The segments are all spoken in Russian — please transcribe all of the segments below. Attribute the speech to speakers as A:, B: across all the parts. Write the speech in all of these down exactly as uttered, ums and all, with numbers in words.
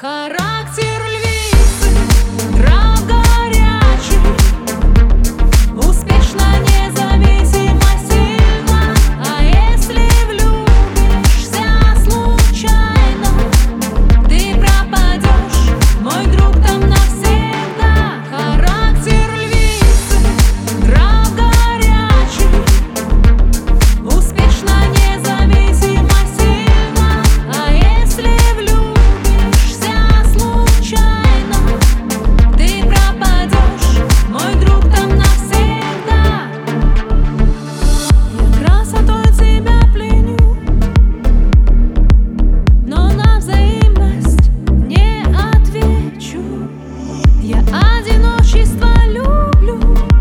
A: Характер львицы, нрав горячий, успешно, независимо, сильно. А если влюбишься случайно, ты пропадешь, мой друг, там навсегда. Характер львицы, нрав горячий, успешно, независимо, сильно. А если влюбишься случайно, ты пропадешь, мой друг, там навсегда. Я красотой тебя пленю, но на взаимность не отвечу. Я одиночество люблю,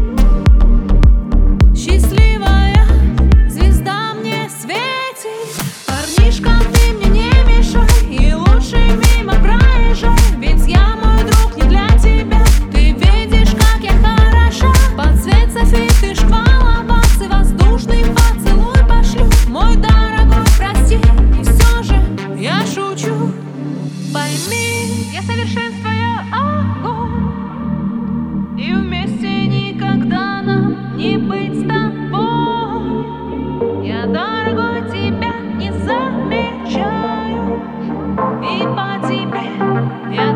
A: счастливая звезда мне светит. Парнишка, ты мне не мешай, и лучше мимо проезжай, ведь я, мой друг, не для тебя. Ты видишь, как я хороша, под цвет софиты, шквала бац, и воздушный поцелуй пошлю. Мой дорогой, прости, и все же я шучу. Пойми, я совершенствую огонь, и вместе никогда нам не быть с тобой. Я, дорогой, тебя не замечаю, и по тебе я